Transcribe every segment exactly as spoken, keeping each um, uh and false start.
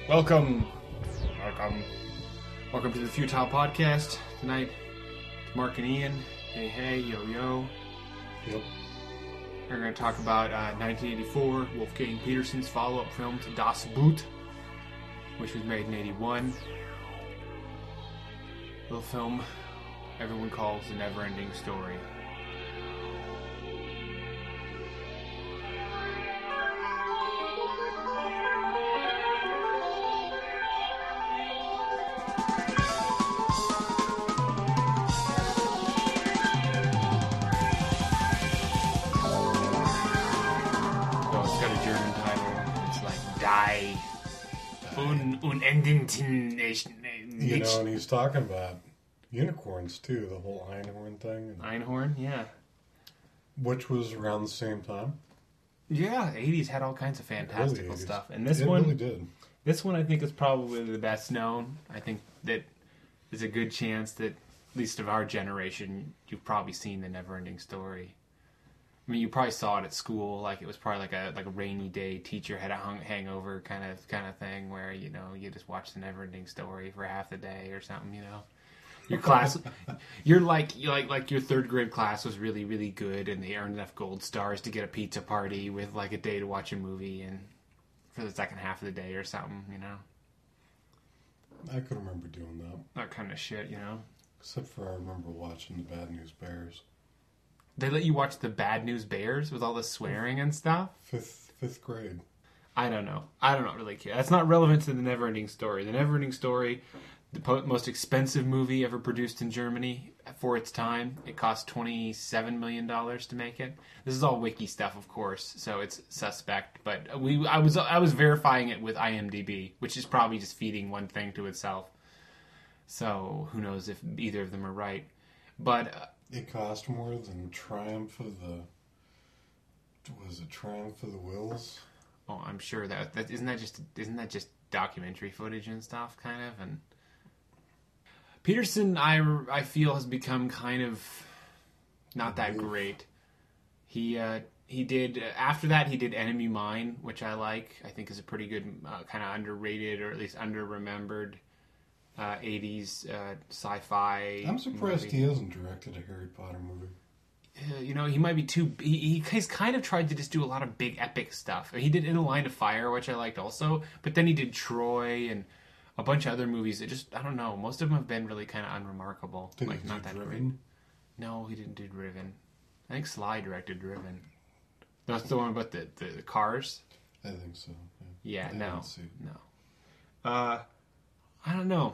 Welcome, welcome, welcome to the Futile Podcast. Tonight, it's Mark and Ian. Hey, hey, yo, yo. Yep. We're going to talk about uh, nineteen eighty-four, Wolfgang Petersen's follow-up film to Das Boot, which was made in eighty-one. Little film everyone calls The Never-Ending Story. Un, unending. You know, and he's talking about unicorns too, the whole Einhorn thing. And, Einhorn, yeah. Which was around the same time. Yeah, eighties had all kinds of fantastical Early stuff. And this it one, really did. This one I think is probably the best known. I think that there's a good chance that, at least of our generation, you've probably seen The Never-Ending Story. I mean, you probably saw it at school, like it was probably like a like a rainy day, teacher had a hung, hangover kind of kind of thing, where you know you just watch The Never-Ending Story for half the day or something. You know, your class, you're like you like like your third grade class was really really good, and they earned enough gold stars to get a pizza party with like a day to watch a movie, and for the second half of the day or something. You know, I could remember doing that. That kind of shit. You know, except for I remember watching the Bad News Bears. They let you watch the Bad News Bears with all the swearing and stuff? Fifth fifth grade. I don't know. I don't really care. That's not relevant to The Never-Ending Story. The Never-Ending Story, the po- most expensive movie ever produced in Germany for its time. It cost twenty-seven million dollars to make it. This is all wiki stuff, of course, so it's suspect. But we, I was I was verifying it with IMDb, which is probably just feeding one thing to itself. So who knows if either of them are right. But... Uh, It cost more than Triumph of the... Was it Triumph of the Wills? Oh, I'm sure that... that isn't that just isn't that just documentary footage and stuff, kind of? And Petersen, I, I feel, has become kind of not that great. He uh, he did... After that, he did Enemy Mine, which I like. I think is a pretty good, uh, kind of underrated, or at least under-remembered... Uh, eighties uh, sci-fi. I'm surprised movie. he hasn't directed a Harry Potter movie. Uh, you know, he might be too... He, he, he's kind of tried to just do a lot of big epic stuff. He did In a Line of Fire, which I liked also, but then he did Troy and a bunch of other movies that just, I don't know, most of them have been really kind of unremarkable. Did like, he not do that Driven? great. No, he didn't do Driven. I think Sly directed Driven. That's the one about the, the, the cars? I think so. Yeah, I no. see. No. Uh, I don't know.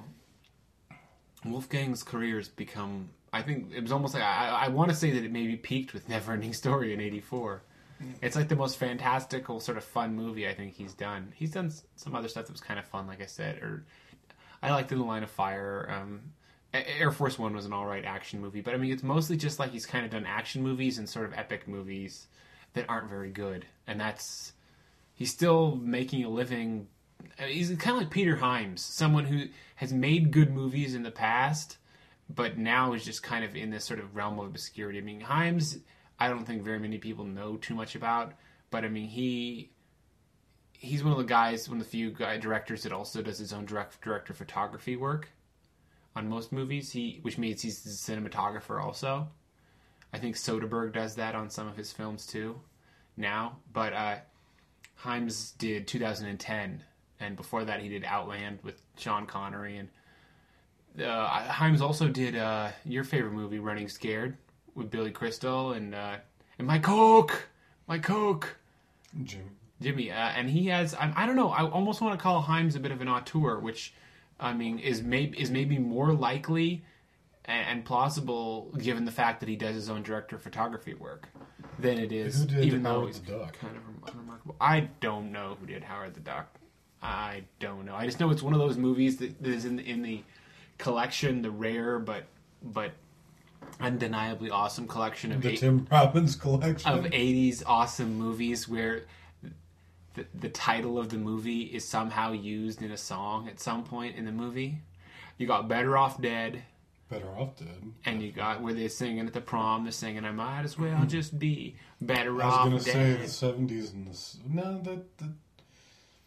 Wolfgang's career has become... I think it was almost like... I, I want to say that it maybe peaked with Never-Ending Story in eighty-four. Mm. It's like the most fantastical sort of fun movie I think he's done. He's done some other stuff that was kind of fun, like I said. Or I liked In the Line of Fire. Um, Air Force One was an alright action movie. But I mean, it's mostly just like he's kind of done action movies and sort of epic movies that aren't very good. And that's... He's still making a living... He's kind of like Peter Hyams, someone who has made good movies in the past, but now is just kind of in this sort of realm of obscurity. I mean, Hyams, I don't think very many people know too much about, but I mean, he he's one of the guys, one of the few guy directors that also does his own direct director photography work on most movies. He, which means he's the cinematographer also. I think Soderbergh does that on some of his films too, now. But uh, Hyams did two thousand ten. And before that, he did Outland with Sean Connery. And uh, Hyams also did uh, your favorite movie, Running Scared, with Billy Crystal and uh, and my Coke, my Coke, Jim. Jimmy. Uh, and he has, I, I don't know, I almost want to call Hyams a bit of an auteur, which I mean is maybe is maybe more likely and, and plausible given the fact that he does his own director of photography work than it is, Who did even though Howard he's the Duck? kind of unremarkable. I don't know who did Howard the Duck. I don't know. I just know it's one of those movies that, that is in the, in the collection, the rare but but undeniably awesome collection of The eight, Tim Robbins collection of eighties awesome movies where the, the title of the movie is somehow used in a song at some point in the movie. You got Better Off Dead. Better Off Dead. And you got where they're singing at the prom, they're singing, I might as well just be better I was off gonna dead. say the seventies and the... No, that... that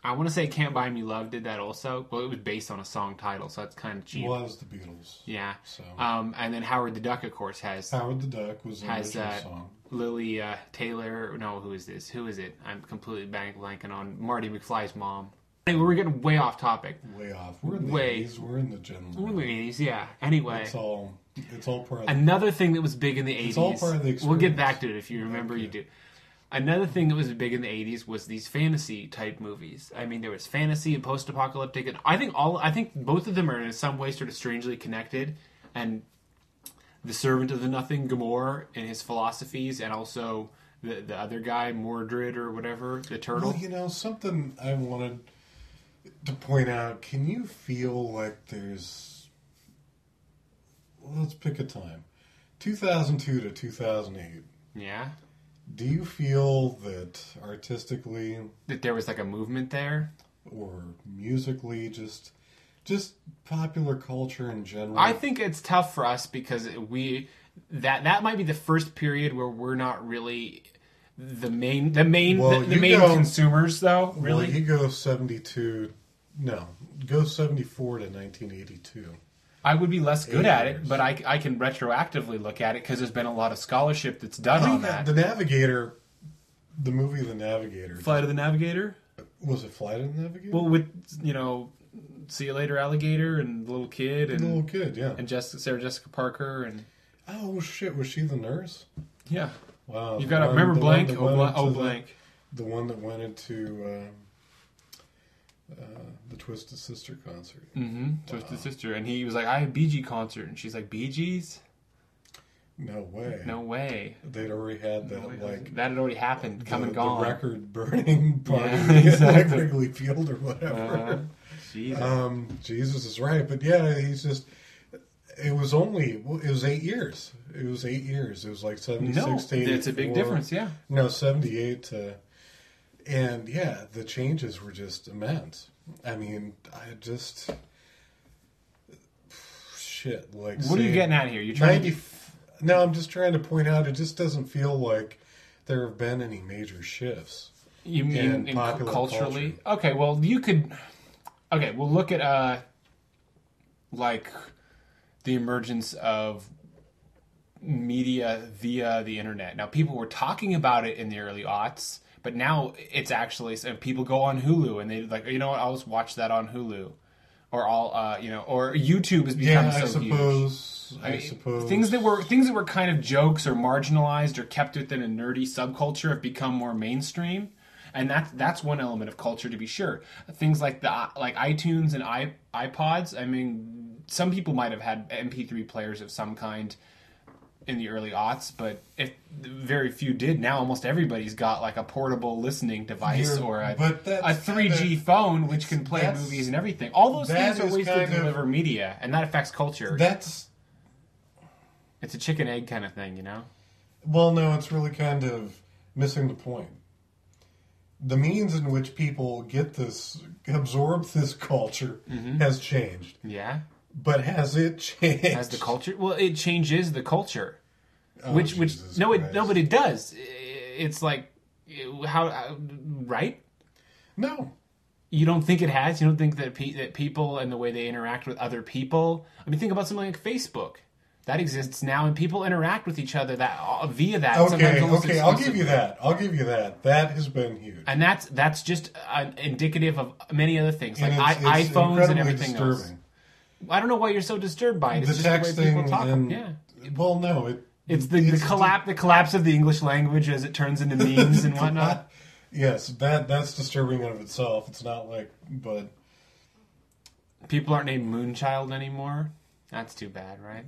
I want to say "Can't Buy Me Love" did that also. Well, it was based on a song title, so that's kind of cheap. Well, it was the Beatles. Yeah. So Um, and then Howard the Duck, of course, has Howard the Duck was the has original uh, song. Lily uh, Taylor. No, who is this? Who is it? I'm completely blank blanking on Marty McFly's mom. Anyway, we're getting way off topic. Way off. We're in the Way. eighties. We're in the general. We're in the eighties, yeah. Anyway, It's all. It's all part of. another thing that was big in the eighties. It's all part of the We'll get experience. back to it if you remember. Okay. You do. Another thing that was big in the eighties was these fantasy type movies. I mean, there was fantasy and post-apocalyptic, and I think all I think both of them are in some way sort of strangely connected. And the Servant of the Nothing, Gamor, and his philosophies, and also the the other guy, Mordred or whatever, the turtle. Well, you know, something I wanted to point out. Can you feel like there's... Well, let's pick a time. two thousand two to two thousand eight. Yeah, Do you feel that artistically that there was like a movement there. or musically, just just popular culture in general? I think it's tough for us because we that that might be the first period where we're not really the main the main Well, the, the you main go- consumers though. Really, Well, you go seventy-two... No, go seventy-four to nineteen eighty-two. I would be less good Eight at it, years. but I, I can retroactively look at it because there's been a lot of scholarship that's done I on mean, that. the Navigator, the movie The Navigator. Flight of the Navigator. Was it Flight of the Navigator? Well, with you know, See You Later, Alligator, and the little kid, the and little kid, yeah. and Jessica, Sarah Jessica Parker, and Oh shit, was she the nurse? yeah, Wow. you the got to one- remember the one blank. that Oh, went blank. into Oh, the- blank. The one that went into uh, uh, the Twisted Sister concert. Mm-hmm. Twisted Sister, and he was like, "I have Bee Gee concert," and she's like, "Bee Gees? No way. No way." They'd already had that, No way. like, that had already happened, come the, and gone. the record burning party Yeah, at exactly. Wrigley Field or whatever. Uh, Jesus. Um, Jesus is right, but yeah, he's just. It was only. Well, it was eight years. It was eight years. It was like seventy-six no, to eighty-four. it's a big difference. Yeah. No, seventy-eight to. And yeah, the changes were just immense. I mean, I just. Shit, like. What are you say getting at here? You're trying ninety. to. No, I'm just trying to point out. It just doesn't feel like there have been any major shifts. You mean in in popular culturally? Okay, well you could. Okay, well look at uh, like the emergence of media via the internet. Now people were talking about it in the early aughts, but now it's actually and people go on Hulu and they like, you know what? I'll just watch that on Hulu, or I'll uh, you know, or YouTube has become Yeah, so I huge. suppose. I, I mean, suppose things that were things that were kind of jokes or marginalized or kept within a nerdy subculture have become more mainstream, and that's that's one element of culture to be sure. Things like the like iTunes and i iPods. I mean, some people might have had M P three players of some kind in the early aughts, but if very few did, now almost everybody's got like a portable listening device Yeah, or a, but that's a three G kinda- phone which can play that's- movies and everything. All those that things are is ways to kind of- deliver media, and that affects culture. That's It's a chicken egg kind of thing, you know? well, no, it's really kind of missing the point. The means in which people get this, absorb this culture, Mm-hmm. has changed. Yeah. But has it changed? As the culture, well, it changes the culture, Oh, which which Jesus no, it Christ. no, but it does. It's like how uh, right? No. You don't think it has? You don't think that pe- that people and the way they interact with other people? I mean, think about something like Facebook. That exists now, and people interact with each other that uh, via that. Okay, sometimes almost okay, I'll give exclusively. you that. I'll give you that. That has been huge. And that's that's just uh, indicative of many other things, like And I, it's- it's iPhones and incredibly everything else. disturbing. I don't know why you're so disturbed by it. It's The just the way people texting talk. and Yeah. well, no, it It's the, the collapse the collapse of the English language as it turns into memes and whatnot. Yes, that that's disturbing in of itself. It's not like, but People aren't named Moonchild anymore. That's too bad, right?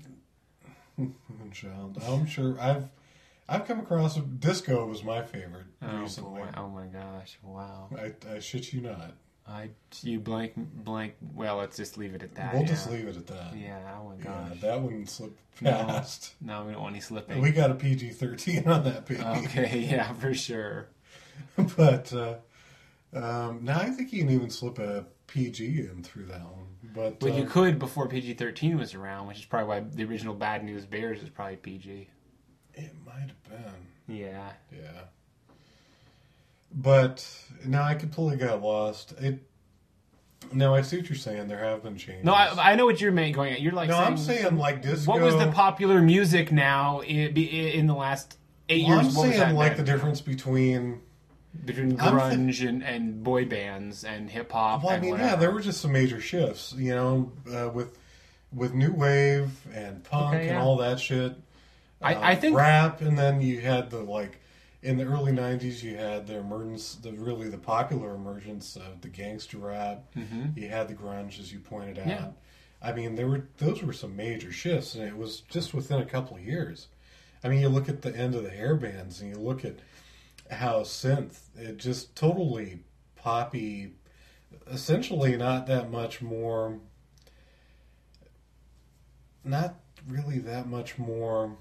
child, I'm sure I've I've come across disco was my favorite Oh recently. boy! Oh my gosh! Wow! I, I shit you not. I you blank blank. Well, let's just leave it at that. We'll yeah. just leave it at that. Yeah. Oh my Yeah, gosh! that one slipped No. fast. No, we don't want any slipping. We got a P G thirteen on that baby. Okay. Yeah, for sure. But uh, um, now I think you can even slip a P G in through that one. But But uh, you could before P G thirteen was around, which is probably why the original Bad News Bears is probably P G. it might have been. Yeah. Yeah. But no, I completely got lost. It. No, I see what you're saying. There have been changes. No, I, I know what you're going at. You're like no, saying, I'm saying like disco. what was the popular music now in, in the last eight well, years? I'm what was saying that like then? the difference between between grunge th- and, and boy bands and hip hop. Well, I and mean, whatever. yeah, there were just some major shifts, you know, uh, with with new wave and punk Okay, yeah. and all that shit. Uh, I, I think rap, and then you had the like in the early nineties, you had the emergence, the really the popular emergence of the gangster rap. Mm-hmm. You had the grunge, as you pointed out. Yeah. I mean, there were those were some major shifts, and it was just within a couple of years. I mean, you look at the end of the hair bands, and you look at how synth, it just totally poppy, essentially not that much more, not really that much more.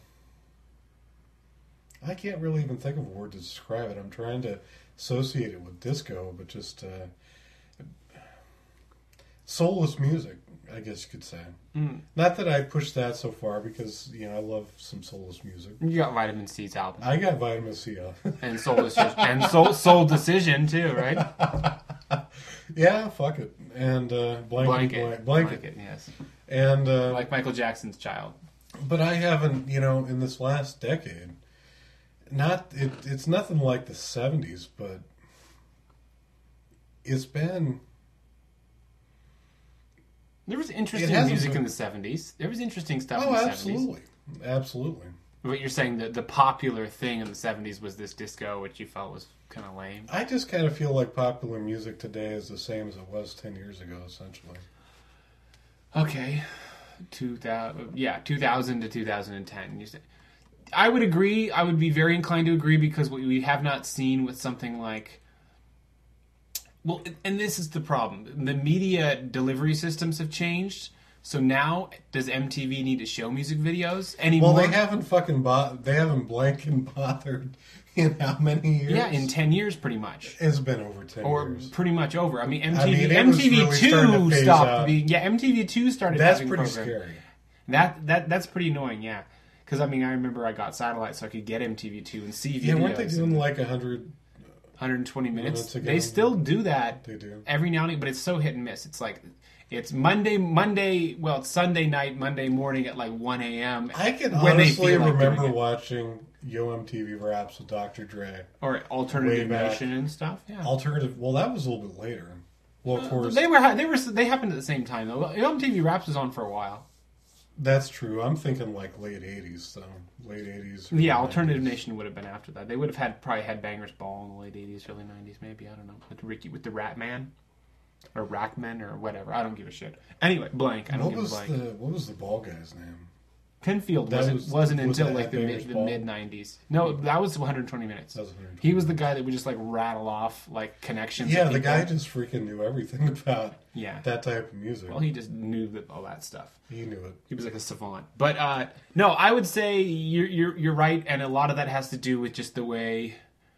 I can't really even think of a word to describe it. I'm trying to associate it with disco, but just uh, soulless music, I guess you could say. Mm. Not that I push that so far, because you know I love some soulless music. You got Vitamin C's album. I got Vitamin C off. And Soul Decision. and Soul, Soul Decision, too, right? Yeah, fuck it. And uh, blanket, Blanket. blanket, blanket. Blanket, yes. And uh, Like Michael Jackson's Child. but I haven't, you know, in this last decade, not it, it's nothing like the seventies, but it's been. There was interesting hasn't music been- in the seventies. There was interesting stuff Oh, in the absolutely, seventies. absolutely. But you're saying that the popular thing in the seventies was this disco, which you felt was kind of lame. I just kind of feel like popular music today is the same as it was ten years ago, essentially. Okay, two thousand, yeah, two thousand to two thousand ten. You say, I would agree. I would be very inclined to agree because what we have not seen with something like, well, and this is the problem: the media delivery systems have changed. So now, does M T V need to show music videos anymore? Well, they haven't fucking bo- they haven't blanking bothered in how many years? Yeah, in ten years, pretty much. It's been over ten Or years. pretty much over. I mean, M T V, I mean, it M T V was two really starting to phase stopped out. being. Yeah, M T V two started. That's having pretty programs. scary. That that that's pretty annoying. Yeah, because I mean, I remember I got satellite so I could get M T V two and see videos. Yeah, weren't they and doing like a hundred? one hundred twenty minutes. minutes ago? They still do that. They do. Every now and then, but it's so hit and miss. It's like it's Monday, Monday. Well, it's Sunday night, Monday morning at like one a.m. I can when they honestly feel like remember doing it. watching Yo M T V Raps with Doctor Dre. Or alternative way back. nation and stuff. Yeah. Alternative. Well, that was a little bit later. Well, of course, They were they were they happened at the same time though. M T V Raps was on for a while. that's true. I'm thinking like late eighties, though. Late eighties. Yeah, Alternative Nation would have been after that. They would have had probably had Bangers Ball in the late eighties, early nineties, maybe. I don't know. With Ricky, with the Rat Man, or Rackman, or whatever. I don't give a shit. Anyway, blank. I don't What give a was blank. the What was the ball guy's name? Penfield That wasn't was- wasn't was until that like the Bangers mid the Ball? mid nineties. No, that was one hundred twenty minutes. That was one hundred He was the guy that would just like rattle off like connections. Yeah, of the people. guy just freaking knew everything about Yeah. that type of music. Well, he just knew that all that stuff. he knew it. He was like a savant. But uh, no, I would say you're, you're you're right, and a lot of that has to do with just the way,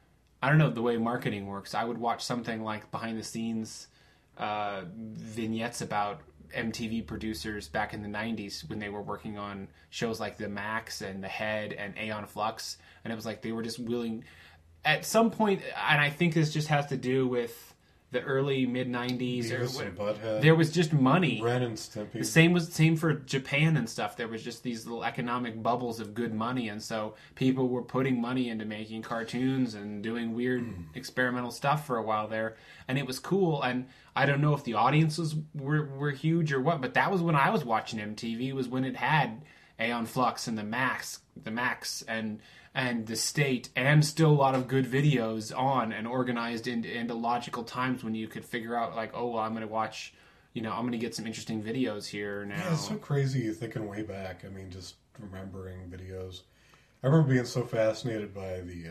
I don't know, the way marketing works. I would watch something like behind the scenes uh, vignettes about M T V producers back in the nineties when they were working on shows like The Max and The Head and Aeon Flux, and it was like they were just willing, at some point, and I think this just has to do with the early mid nineties, or Beavis and Butthead. there was just money. Ren and Stimpy. The same was same for Japan and stuff. There was just these little economic bubbles of good money, and so people were putting money into making cartoons and doing weird experimental stuff for a while there, and it was cool. And I don't know if the audiences were were huge or what, but that was when I was watching M T V. Was when it had Aeon Flux and the Max, the Max, and and the State, and still a lot of good videos on and organized into, into logical times when you could figure out like, oh, well, I'm going to watch. You know, I'm going to get some interesting videos here now. Yeah, it's so crazy thinking way back. I mean, just remembering videos. I remember being so fascinated by the,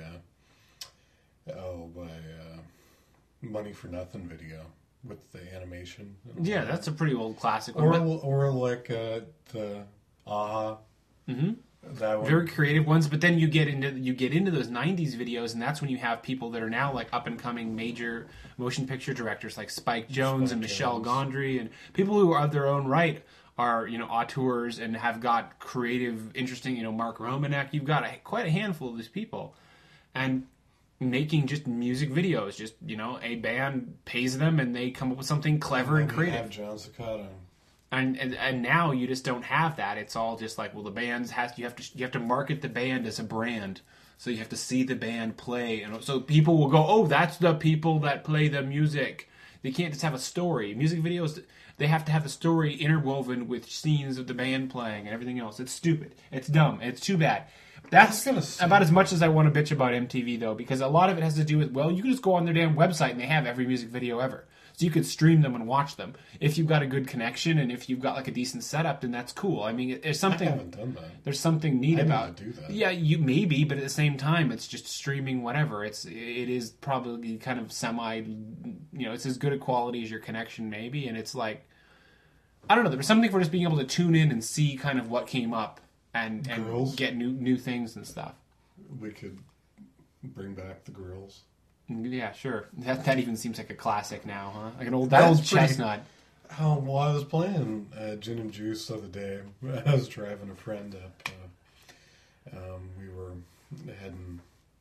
uh, oh, by uh, Money for Nothing video with the animation. Yeah, that's a pretty old classic one. Or, but or like uh, the Aha. Mm-hmm. That one. very creative ones, but then you get into you get into those nineties videos, and that's when you have people that are now like up and coming major motion picture directors like Spike Jones Spike and Michelle Jones. Gondry, and people who are of their own right are, you know, auteurs and have got creative, interesting, you know, Mark Romanek. You've got a, quite a handful of these people, and making just music videos. Just, you know, a band pays them and they come up with something clever and, and creative. Have John Cicada. And, and and now you just don't have that. It's all just like, well, the band has you have to you have to market the band as a brand. So you have to see the band play, and so people will go, oh, that's the people that play the music. They can't just have a story. Music videos, they have to have the story interwoven with scenes of the band playing and everything else. It's stupid. It's dumb. It's too bad. That's about as much as I want to bitch about M T V, though, because a lot of it has to do with, well, you can just go on their damn website and they have every music video ever. So you could stream them and watch them. If you've got a good connection and if you've got like a decent setup, then that's cool. I mean, there's something. I haven't done that. There's something neat I about do that. Yeah, you maybe, but at the same time, it's just streaming whatever. It's it is probably kind of semi. You know, it's as good a quality as your connection, maybe, and it's like, I don't know. There's something for just being able to tune in and see kind of what came up and and Girls. get new new things and stuff. We could bring back the grills. Yeah, sure. That that even seems like a classic now, huh? Like an old That that old was pretty- chestnut. Oh, well, I was playing uh, Gin and Juice the other day. I was driving a friend up. Uh, um, we were heading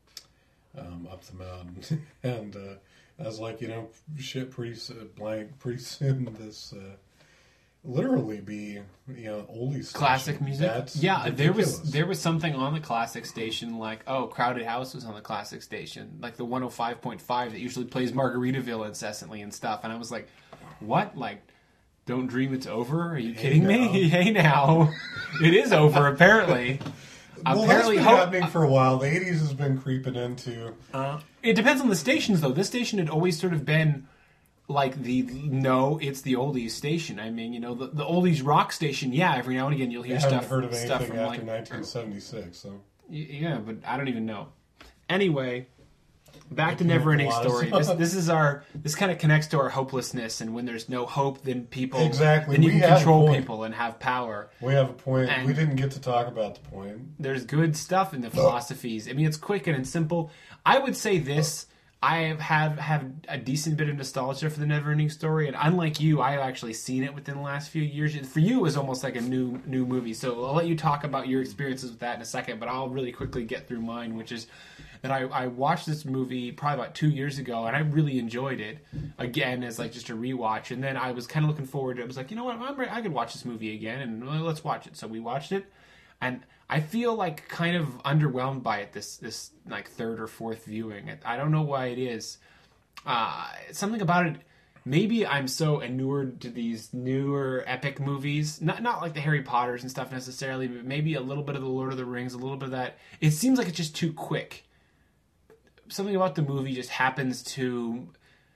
um, up the mountain, and uh, I was like, you know, shit, pretty s- blank, pretty soon this uh, literally be, you know, oldies station. Classic music. That's yeah, there ridiculous. was there was something on the classic station like, oh, Crowded House was on the classic station, like the one oh five point five that usually plays Margaritaville incessantly and stuff, and I was like, what? Like, Don't Dream It's Over? Are you Hey kidding now. me? Hey now, it is over apparently. Well, apparently, that's been ho- happening for a while. The eighties has been creeping into. Uh, it depends on the stations, though. This station had always sort of been like the no, it's the oldies station. I mean, you know, the, the oldies rock station. Yeah, every now and again you'll I hear haven't stuff. heard of stuff anything from after like nineteen seventy-six. So Y- Yeah, but I don't even know. Anyway, back to Making up Never Ending a lot of Story. stuff. This, this is our. This kind of connects to our hopelessness, and when there's no hope, then people Exactly. Then you We can have a control point. people and have power. we have a point. And- we didn't get to talk about the point. There's good stuff in the philosophies. I mean, it's quick and it's simple. I would say this. I have have, have a decent bit of nostalgia for the Neverending Story, and unlike you, I've actually seen it within the last few years. For you, it was almost like a new new movie. So I'll let you talk about your experiences with that in a second, but I'll really quickly get through mine, which is that I, I watched this movie probably about two years ago, and I really enjoyed it again as like just a rewatch. And then I was kind of looking forward to it. I was like, you know what, I'm, re- I could watch this movie again, and well, let's watch it. So we watched it, and I feel like kind of underwhelmed by it this this like third or fourth viewing. I don't know why it is. Uh, something about it. Maybe I'm so inured to these newer epic movies, not not like the Harry Potters and stuff necessarily, but maybe a little bit of the Lord of the Rings, a little bit of that. It seems like it's just too quick. Something about the movie just happens to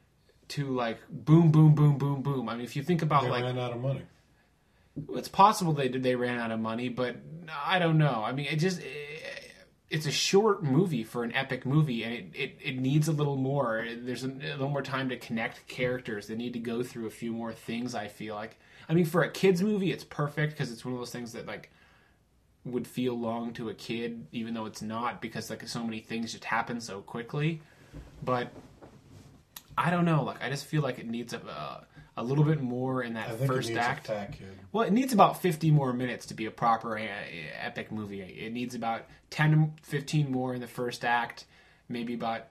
to like boom, boom, boom, boom, boom. I mean, if you think about They like. ran out of money. It's possible they did. They ran out of money, but I don't know. I mean, it just it's a short movie for an epic movie, and it, it, it needs a little more. There's a, a little more time to connect characters. They need to go through a few more things. I feel like. I mean, for a kids movie, it's perfect because it's one of those things that like would feel long to a kid, even though it's not, because like so many things just happen so quickly. But I don't know. Like I just feel like it needs a. Uh, A little bit more in that I think first it needs act. a fat kid. Well, it needs about fifty more minutes to be a proper uh, epic movie. It needs about ten to fifteen more in the first act, maybe about,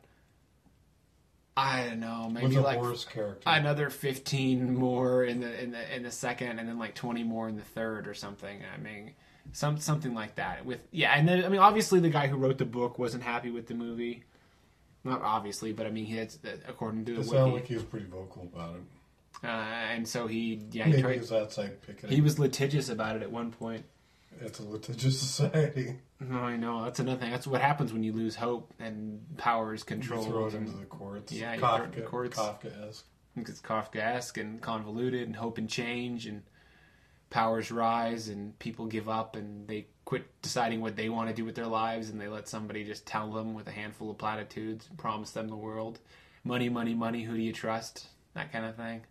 I don't know, maybe With a like worse character. another fifteen more in the in the in the second, and then like twenty more in the third or something. I mean, some something like that. With yeah, and then I mean, obviously the guy who wrote the book wasn't happy with the movie. Not obviously, but I mean, he had, according to the It wiki, sounded like he was pretty vocal about it. uh, and so he yeah he Maybe tried. he was outside picketing. He was litigious about it at one point. It's a litigious society. No, I know. That's another thing. That's what happens when you lose hope and power is You controlled. throw it and into the courts. Yeah, you throw it Kafka, into the courts. Kafkaesque. it's Kafkaesque and convoluted, and hope and change, and powers rise, and people give up, and they quit deciding what they want to do with their lives, and they let somebody just tell them with a handful of platitudes and promise them the world. Money, money, money. Who do you trust? That kind of thing.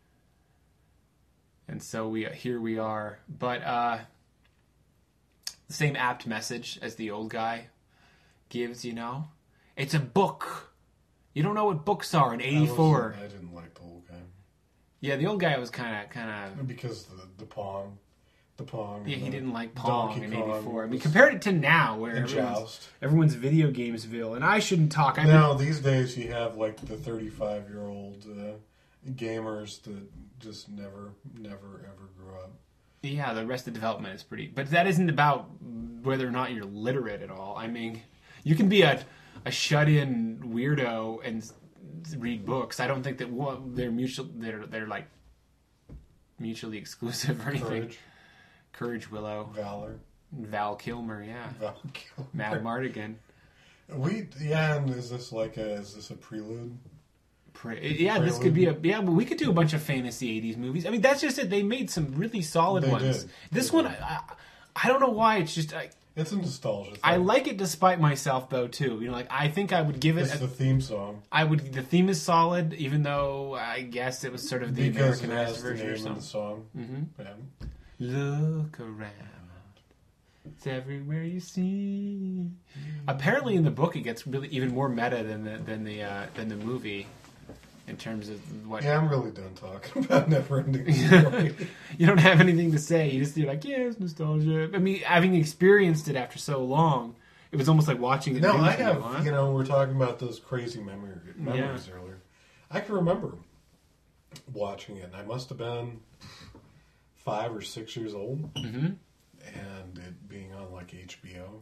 And so we here we are, but uh, the same apt message as the old guy gives. You know, it's a book. You don't know what books are in I eighty-four. wasn't- I didn't like the old guy. Yeah, the old guy was kind of kind of. Because the, the palm, the Pong. Yeah, and he the didn't like Pong Donkey in Kong eighty-four. I mean, was- compared it to now, where and everyone's, Joust. everyone's video gamesville, and I shouldn't talk. I Now, these days, you have like the thirty-five-year-old uh, gamers that just never, never, ever grew up. Yeah, the rest of the development is pretty... But that isn't about whether or not you're literate at all. I mean, you can be a, a shut-in weirdo and s- read books. I don't think that one, they're mutual... They're, they're like mutually exclusive or anything. Courage, Courage Willow. Valor, Val Kilmer, yeah. Val Kilmer. Mad Mardigan. We yeah, and is this like a is this a prelude? Pre- yeah, this could be a... Yeah, but we could do a bunch of fantasy eighties movies. I mean, that's just it. They made some really solid They ones. did. This They one, did. I, I, I don't know why. It's just... I, It's a nostalgia thing. I like it despite myself, though, too. You know, like, I think I would give it... It's a, the theme song I would. The theme is solid, even though I guess it was sort of the because it Americanized has the version name or of the something. song. Yeah. Look around, it's everywhere you see. Apparently, in the book, it gets really even more meta than the than the uh, than the movie, in terms of what. Yeah, I'm really done talking about Neverending Story. You don't have anything to say. You just you're like, yeah, it's nostalgia. I mean, having experienced it after so long, it was almost like watching it. No, new I to have. You, huh? You know, we're talking about those crazy memory, memories earlier. I can remember watching it. And I must have been five or six years old, Mm-hmm. and it being on like H B O.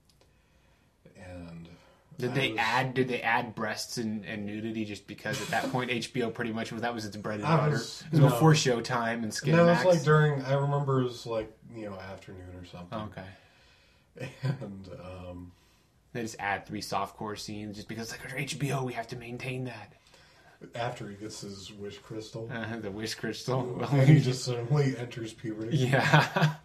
And Did I they was- add? Did they add breasts and, and nudity just because at that point H B O pretty much was that was its bread and I butter? was- it was no. before Showtime and Skin No, Max. it was like during. I remember it was like you know afternoon or something. Oh, okay, And um, they just add three softcore scenes just because like H B O we have to maintain that. after he gets his wish crystal, Uh, the wish crystal. and he just suddenly enters puberty. Yeah.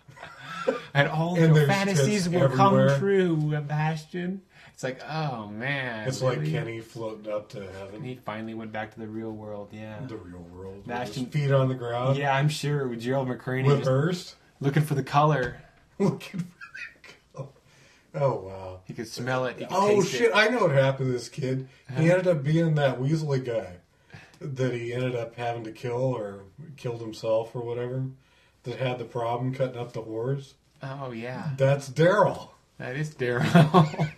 And all And your there's fantasies tits will come everywhere. true, Bastion. It's like, oh man. It's like really? Kenny floating up to heaven, He finally went back to the real world. Yeah. the real world, with Bastion- his feet on the ground, Yeah, I'm sure with Gerald McCraney with just Hearst looking for the color. looking for the color. Oh wow! He could smell it. He could Oh taste shit! It. I know what happened to this kid. He ended up being that Weasley guy that he ended up having to kill or killed himself or whatever. That had the problem cutting up the whores. Oh yeah, That's Daryl. that is Daryl.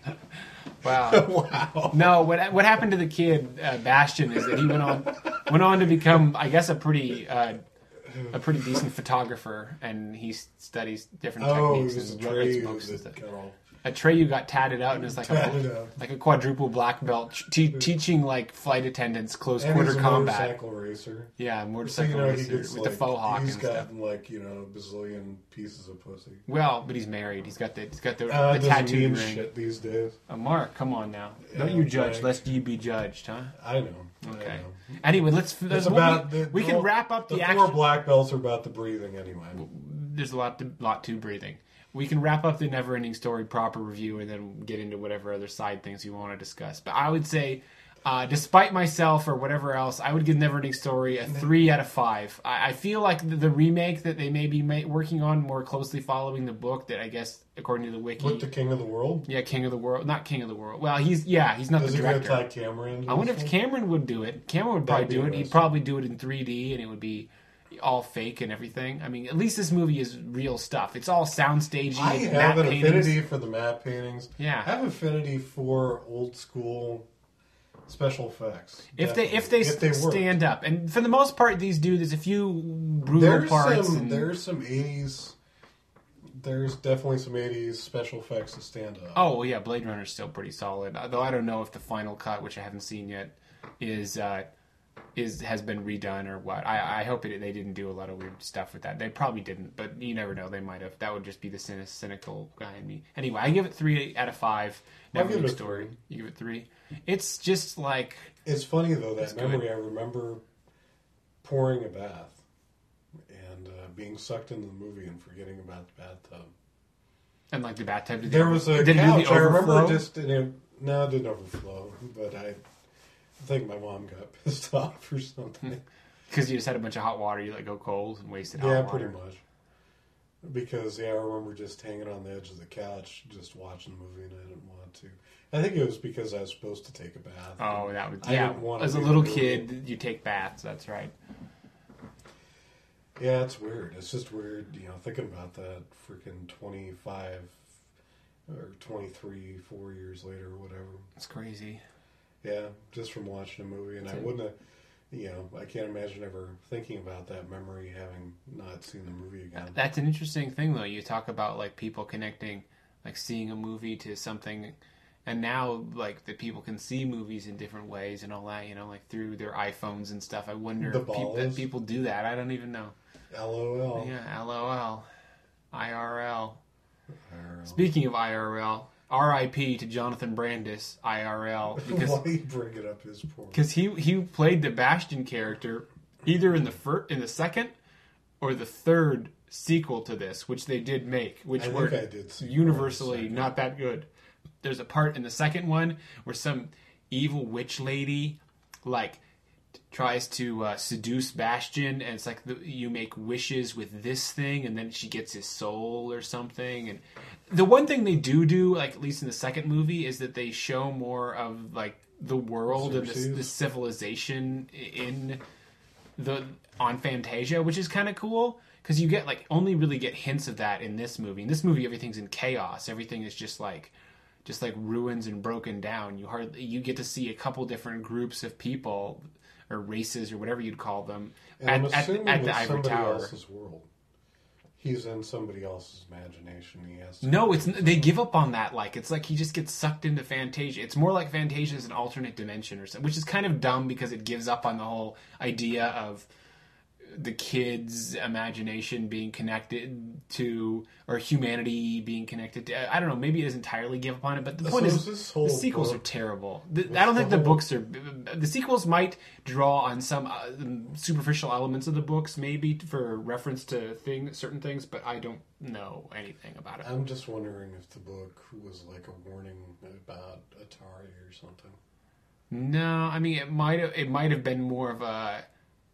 Wow. Wow. No, what what happened to the kid uh, Bastion is that he went on went on to become, I guess, a pretty uh, a pretty decent photographer, and he studies different Oh, he techniques was a and writes trade books and that stuff. got all Atreyu got tatted out and is like tatted a out. like a quadruple black belt, te- teaching like flight attendants close And quarter he's a combat. motorcycle racer. Yeah, So motorcycle you know he racer gets with like the faux hawk and he's stuff. got like you know a bazillion pieces of pussy. Well, but he's married. He's got the he's got the, Uh, the doesn't tattoo mean ring. shit these days. Uh, Mark, come on now. Don't Yeah, you judge, like- lest ye be judged, huh? I know. Okay. I know. Anyway, let's. let's It's about we, the, we can well, wrap up the, the action. four black belts are about the breathing anyway. There's a lot to lot to breathing. We can wrap up the Neverending Story proper review and then get into whatever other side things you want to discuss. But I would say, uh, despite myself or whatever else, I would give Neverending Story a three out of five. I, I feel like the, the remake that they may be ma- working on more closely following the book that I guess according to the wiki, With the King of the World, yeah, King of the World, not King of the World. Well, he's yeah, he's not does the he director. get Ty Cameron? into I wonder this if one? Cameron would do it. Cameron would probably That'd be do it. He'd amazing. probably do it in three D, and it would be all fake and everything. I mean, at least this movie is real stuff. It's all soundstagey. I and have matte an paintings. affinity for the matte paintings. Yeah. I have affinity for old school special effects. If they if they, Definitely. s work. stand up, and for the most part, these do. There's a few brutal there's parts. some and, there's some eighties. There's definitely some eighties special effects that stand up. oh well, yeah, Blade Runner's still pretty solid. Although I don't know if the final cut, which I haven't seen yet, is uh, is has been redone or what. I, I hope it, they didn't do a lot of weird stuff with that. They probably didn't, but you never know. They might have. That would just be the cynic, cynical guy in me. Anyway, I give it three out of five. I'll give Neverending it a Story. three. You give it three. It's just like It's funny though It's that good. memory. I remember pouring a bath and uh, being sucked into the movie and forgetting about the bathtub. and like the bathtub. Did There it, was a did it do couch. the I remember overflow? it just it, no, it didn't overflow, but I think my mom got pissed off or something. Because you just had a bunch of hot water, you let go cold and wasted hot Yeah, water. pretty much. Because yeah, I remember just hanging on the edge of the couch, just watching the movie, and I didn't want to. I think it was because I was supposed to take a bath. Oh, that would I yeah. didn't wanna As a be little the movie. kid, you take baths. That's right. Yeah, it's weird. It's just weird, you know, thinking about that freaking twenty-five or twenty-three, four years later or whatever. It's crazy. Yeah, just from watching a movie. And I wouldn't have, you know, I can't imagine ever thinking about that memory having not seen the movie again. That's an interesting thing, though. You talk about, like, people connecting, like, seeing a movie to something. And now, like, the people can see movies in different ways and all that, you know, like, through their iPhones and stuff. I wonder The if people, balls. people do that. I don't even know. LOL. Yeah, LOL. I R L. I R L. Speaking of I R L, R I P to Jonathan Brandis, I R L. Because Why are you bringing up his poor? Because he he played the Bastion character either in the fir- in the second or the third sequel to this, which they did make, which I were think I did see universally one not that good. There's a part in the second one where some evil witch lady, like, tries to uh, seduce Bastion, and it's like the, you make wishes with this thing, and then she gets his soul or something. And the one thing they do do, like at least in the second movie, is that they show more of like the world and the, the civilization in the on Fantasia, which is kind of cool because you get like only really get hints of that in this movie. In this movie, everything's in chaos. Everything is just like just like ruins and broken down. You hardly you get to see a couple different groups of people or races or whatever you'd call them and at, I'm at, assuming at the it's Ivory somebody Tower. else's world. He's in somebody else's imagination. He has to No, it's they give up on that. Like it's like he just gets sucked into Fantasia. It's more like Fantasia is an alternate dimension or something, which is kind of dumb because it gives up on the whole idea of the kid's imagination being connected to, or humanity being connected to. I don't know. Maybe it doesn't entirely give up on it, but the point So is, this whole the sequels book- are terrible. The, I don't think the, the whole- books are. The sequels might draw on some uh, superficial elements of the books, maybe for reference to thing, certain things, but I don't know anything about it. I'm just wondering if the book was like a warning about Atari or something. No, I mean it might have. It might have been more of a.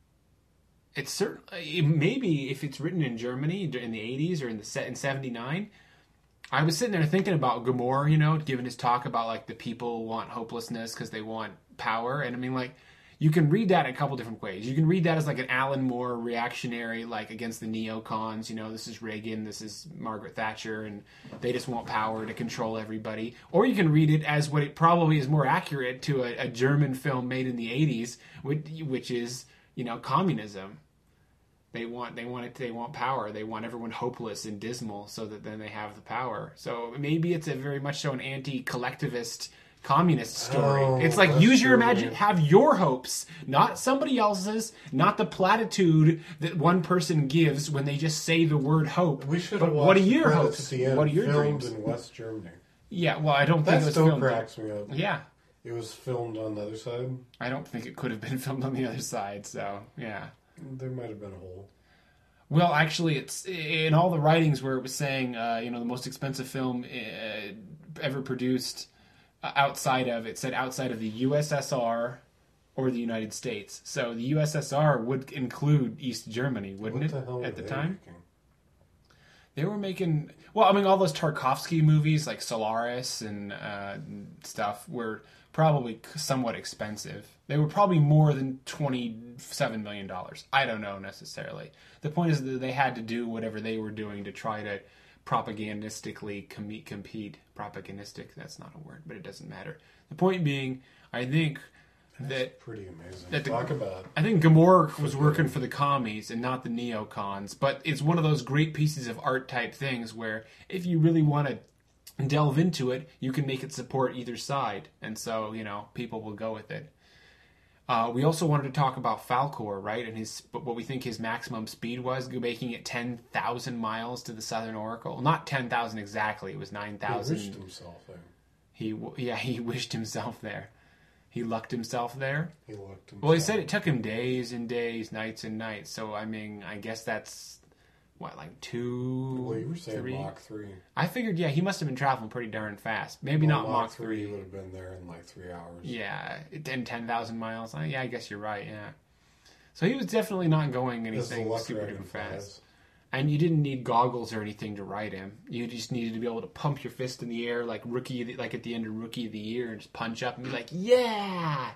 It's certainly maybe if it's written in Germany in the eighties or in the set in seventy-nine. I was sitting there thinking about Gamora, you know, giving his talk about like the people want hopelessness because they want power, and I mean like you can read that a couple different ways. You can read that as like an Alan Moore reactionary, like against the neocons. You know, this is Reagan, this is Margaret Thatcher, and they just want power to control everybody. Or you can read it as what it probably is more accurate to a, a German film made in the eighties, which, which is you know communism. They want they want it they want power. They want everyone hopeless and dismal so that then they have the power. So maybe it's a very much so an anti-collectivist communist story. Oh, it's like that's use your true, imagine man. have your hopes, not somebody else's, not the platitude that one person gives when they just say the word hope. We should But have what are watched the your credits hopes? at the end, What are your filmed dreams? in West Germany. Yeah, well, I don't think That it was still filmed. cracks me up. Yeah. It was filmed on the other side. I don't think it could have been filmed on the other side, so yeah. There might have been a hole. Well, actually, it's in all the writings where it was saying, uh, you know, the most expensive film uh, ever produced uh, outside of, it said outside of the U S S R or the United States. So the U S S R would include East Germany, wouldn't What it, the hell at were the they time? making? They were making, well, I mean, all those Tarkovsky movies like Solaris and uh, stuff were probably somewhat expensive. They were probably more than twenty-seven million dollars. I don't know necessarily. The point is that they had to do whatever they were doing to try to propagandistically com- compete. Propagandistic, that's not a word, but it doesn't matter. The point being, I think That's that pretty amazing. that the- Talk about I think Gamora was working for the commies and not the neocons, but it's one of those great pieces of art type things where if you really want to delve into it, you can make it support either side, and so you know people will go with it. Uh, we also wanted to talk about Falcor, right, and his what we think his maximum speed was, making it ten thousand miles to the Southern Oracle. Not ten thousand exactly; it was nine he thousand. wished himself there. He w- yeah, he wished himself there. He lucked himself there. He looked himself. Well, he said it took him days and days, nights and nights. So, I mean, I guess that's, what, like two, Well, you were saying three? Mach three. I figured, yeah, he must have been traveling pretty darn fast. Maybe Well, not Mach three. would have been there in like three hours. Yeah, and ten thousand miles. Uh, Yeah, I guess you're right, yeah. So he was definitely not going As the anything luck super dragon duper fast. flies. And you didn't need goggles or anything to ride him. You just needed to be able to pump your fist in the air like rookie, like at the end of Rookie of the Year and just punch up and be like, yeah!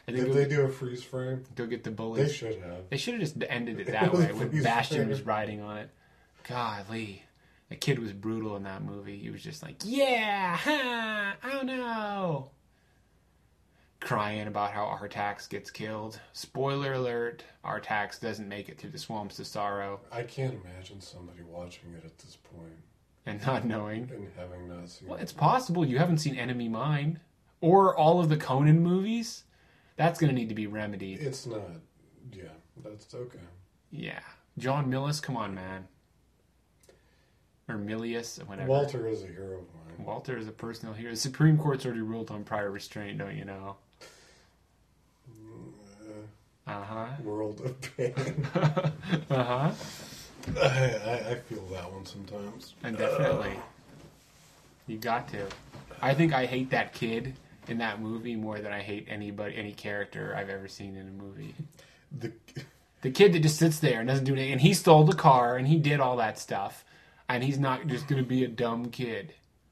And Did go, they do a freeze frame? Go get the They bullies. should have. They should have just ended it that way when Bastion was riding on it. Golly. The kid was brutal in that movie. He was just like, yeah, huh, oh no. Crying about how Artax gets killed. Spoiler alert, Artax doesn't make it through the swamps of sorrow. I can't imagine somebody watching it at this point. And not knowing. And having not seen Well, it. it's possible you haven't seen Enemy Mine. Or all of the Conan movies. That's going to need to be remedied. It's not. Yeah, that's okay. Yeah. John Millis, come on, man. Or Milius, whatever. Walter is a hero of mine. Walter is a personal hero. The Supreme Court's already ruled on prior restraint, don't you know? Uh huh. World of pain. uh huh. I, I, I feel that one sometimes. And definitely. Uh. You got to. I think I hate that kid in that movie more than I hate anybody, any character I've ever seen in a movie. The the kid that just sits there and doesn't do anything, and he stole the car and he did all that stuff, and he's not just going to be a dumb kid.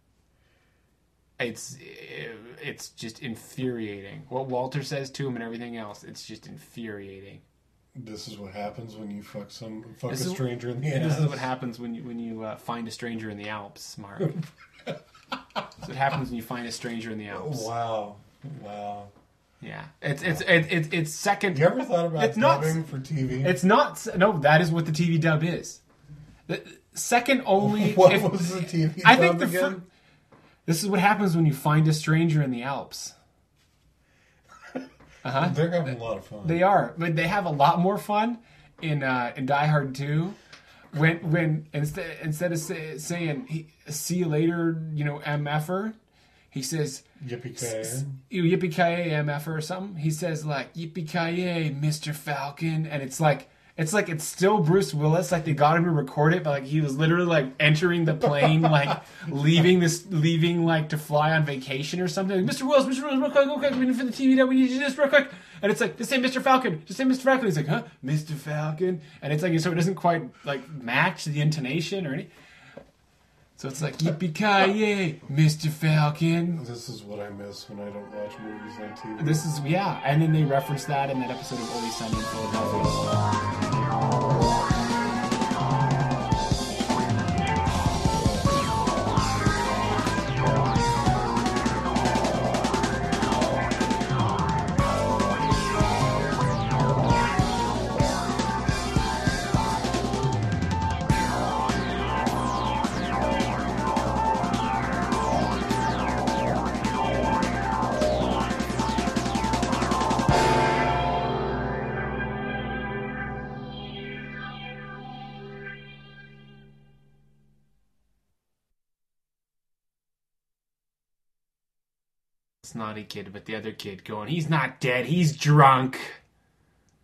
It's it's just infuriating. What Walter says to him and everything else, it's just infuriating. This is what happens when you fuck some fuck this a is, stranger in the Alps. This is what happens when you when you uh, find a stranger in the Alps, Mark. That's what happens when you find a stranger in the Alps. Wow, wow. Yeah, it's it's it's it's, it's second. You ever thought about it's dubbing not, for T V? It's not. No, that is what the T V dub is. The second only. What if, was the T V I dub think the again? fir- This is what happens when you find a stranger in the Alps. Uh-huh. They're having a lot of fun. They are, but they have a lot more fun in uh, in Die Hard two. When when instead instead of say, saying he, "See you later," you know, M F-er, he says Yippee-ki-yay. Yippee-ki-yay, M F-er or something. He says like Yippee-ki-yay, Mister Falcon, and it's like it's like it's still Bruce Willis. Like they got him to record it, but like he was literally like entering the plane, like leaving this, leaving like to fly on vacation or something. Like, Mister Willis, Mister Willis, real quick, real quick, we need for the T V that we need you to do this real quick. And it's like, just say Mister Falcon, just say Mister Falcon. He's like, huh, Mister Falcon, and it's like so it doesn't quite like match the intonation or anything. So it's like yippee-ki-yay, Mister Falcon. This is what I miss when I don't watch movies on T V. This is yeah, and then they reference that in that episode of Always Sunny in Philadelphia. Snotty kid, but the other kid going, he's not dead, he's drunk.